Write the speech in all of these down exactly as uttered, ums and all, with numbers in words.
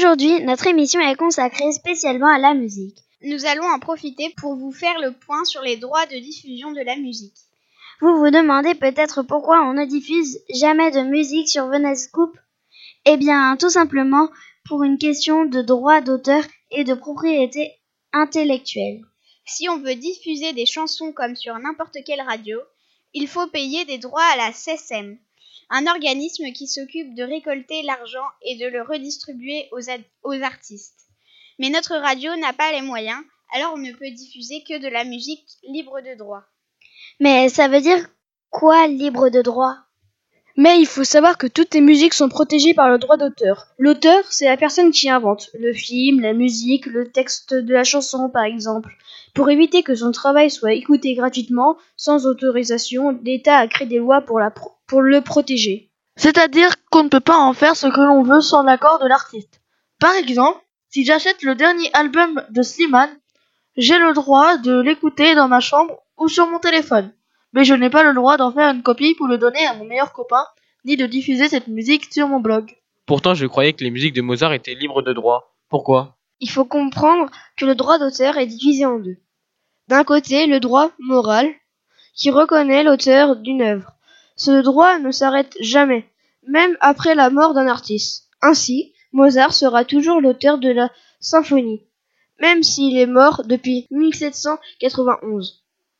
Aujourd'hui, notre émission est consacrée spécialement à la musique. Nous allons en profiter pour vous faire le point sur les droits de diffusion de la musique. Vous vous demandez peut-être pourquoi on ne diffuse jamais de musique sur Venescoop ? Eh bien, tout simplement pour une question de droit d'auteur et de propriété intellectuelle. Si on veut diffuser des chansons comme sur n'importe quelle radio, il faut payer des droits à la C S M, un organisme qui s'occupe de récolter l'argent et de le redistribuer aux, ad- aux artistes. Mais notre radio n'a pas les moyens, alors on ne peut diffuser que de la musique libre de droit. Mais ça veut dire quoi, libre de droit ? Mais il faut savoir que toutes les musiques sont protégées par le droit d'auteur. L'auteur, c'est la personne qui invente le film, la musique, le texte de la chanson par exemple. Pour éviter que son travail soit écouté gratuitement, sans autorisation, l'État a créé des lois pour, la pro- pour le protéger. C'est-à-dire qu'on ne peut pas en faire ce que l'on veut sans l'accord de l'artiste. Par exemple, si j'achète le dernier album de Slimane, j'ai le droit de l'écouter dans ma chambre ou sur mon téléphone. Mais je n'ai pas le droit d'en faire une copie pour le donner à mon meilleur copain, ni de diffuser cette musique sur mon blog. Pourtant, je croyais que les musiques de Mozart étaient libres de droit. Pourquoi ? Il faut comprendre que le droit d'auteur est divisé en deux. D'un côté, le droit moral, qui reconnaît l'auteur d'une œuvre. Ce droit ne s'arrête jamais, même après la mort d'un artiste. Ainsi, Mozart sera toujours l'auteur de la symphonie, même s'il est mort depuis mille sept cent quatre-vingt-onze.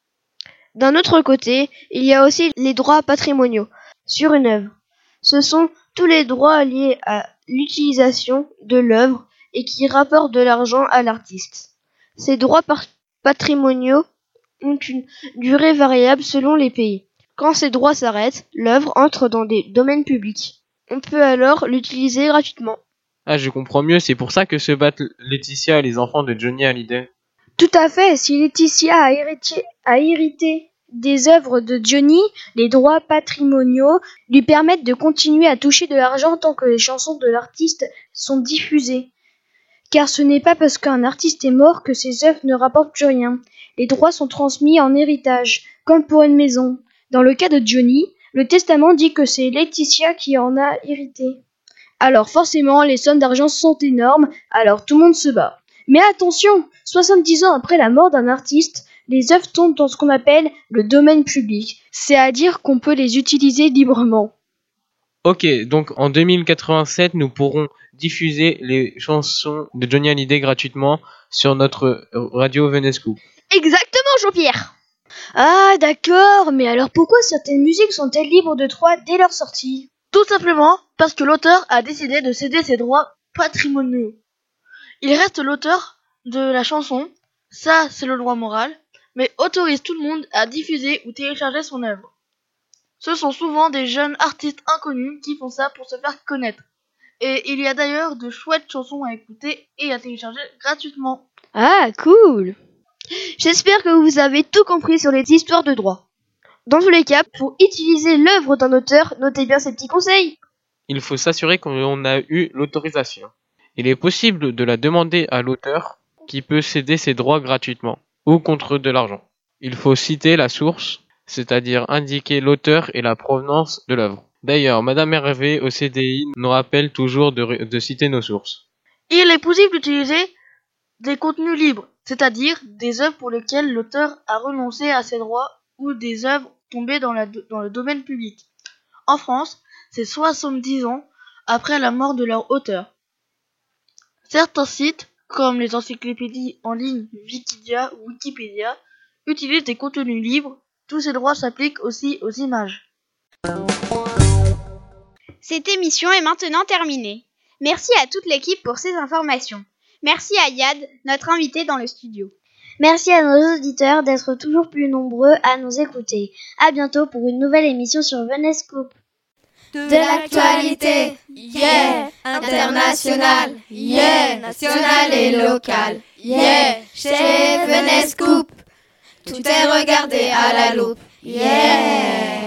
D'un autre côté, il y a aussi les droits patrimoniaux sur une œuvre. Ce sont tous les droits liés à l'utilisation de l'œuvre et qui rapportent de l'argent à l'artiste. Ces droits par- patrimoniaux ont une durée variable selon les pays. Quand ces droits s'arrêtent, l'œuvre entre dans des domaines publics. On peut alors l'utiliser gratuitement. Ah, je comprends mieux, c'est pour ça que se battent Laetitia et les enfants de Johnny Hallyday. Tout à fait, si Laetitia a hérité, a hérité des œuvres de Johnny, les droits patrimoniaux lui permettent de continuer à toucher de l'argent tant que les chansons de l'artiste sont diffusées. Car ce n'est pas parce qu'un artiste est mort que ses œuvres ne rapportent plus rien. Les droits sont transmis en héritage, comme pour une maison. Dans le cas de Johnny, le testament dit que c'est Laetitia qui en a hérité. Alors forcément, les sommes d'argent sont énormes, alors tout le monde se bat. Mais attention, soixante-dix ans après la mort d'un artiste, les œuvres tombent dans ce qu'on appelle le domaine public, c'est-à-dire qu'on peut les utiliser librement. Ok, donc en deux mille quatre-vingt-sept, nous pourrons diffuser les chansons de Johnny Hallyday gratuitement sur notre radio Venescoop. Exactement, Jean-Pierre. Ah, d'accord, mais alors pourquoi certaines musiques sont-elles libres de droit dès leur sortie ? Tout simplement parce que l'auteur a décidé de céder ses droits patrimoniaux. Il reste l'auteur de la chanson, ça c'est le droit moral, mais autorise tout le monde à diffuser ou télécharger son œuvre. Ce sont souvent des jeunes artistes inconnus qui font ça pour se faire connaître. Et il y a d'ailleurs de chouettes chansons à écouter et à télécharger gratuitement. Ah, cool. J'espère que vous avez tout compris sur les histoires de droit. Dans tous les cas, pour utiliser l'œuvre d'un auteur, notez bien ces petits conseils. Il faut s'assurer qu'on a eu l'autorisation. Il est possible de la demander à l'auteur qui peut céder ses droits gratuitement ou contre de l'argent. Il faut citer la source, c'est-à-dire indiquer l'auteur et la provenance de l'œuvre. D'ailleurs, Madame Hervé au C D I nous rappelle toujours de, de citer nos sources. Il est possible d'utiliser des contenus libres, c'est-à-dire des œuvres pour lesquelles l'auteur a renoncé à ses droits ou des œuvres tombées dans, la, dans le domaine public. En France, c'est soixante-dix ans après la mort de leur auteur. Certains sites, comme les encyclopédies en ligne Wikidia ou Wikipédia, utilisent des contenus libres. Tous ces droits s'appliquent aussi aux images. Cette émission est maintenant terminée. Merci à toute l'équipe pour ces informations. Merci à Yad, notre invité dans le studio. Merci à nos auditeurs d'être toujours plus nombreux à nous écouter. À bientôt pour une nouvelle émission sur Venescoop. De l'actualité, yeah, international, yeah, national et local, yeah, chez Venescoop, tout est regardé à la loupe, yeah.